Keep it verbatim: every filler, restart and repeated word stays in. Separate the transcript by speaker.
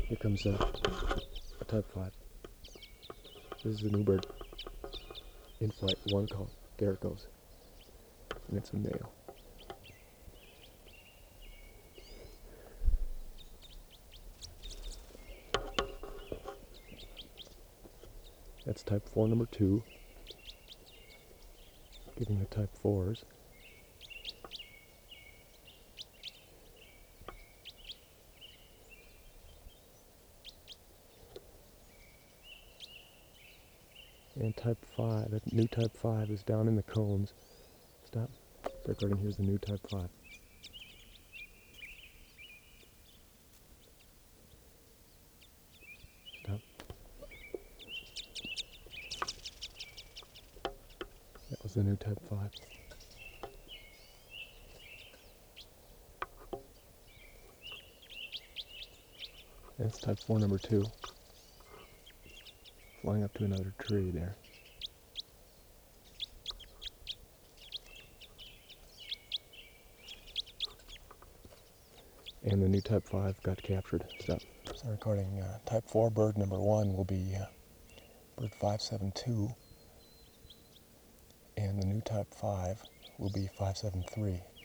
Speaker 1: Here comes a, a type five. This is a new bird. In flight, one call. There it goes. And it's a male. That's type four number two. Giving the type fours. And type five, that new type five is down in the cones. Stop. Start recording. Here's the new type five. Stop. That was the new type five. That's type four number two. Flying up to another tree there. And the new type five got captured. Stop. So I'm recording uh, type four bird number one will be uh, bird five seven two. And the new type five will be five seven three.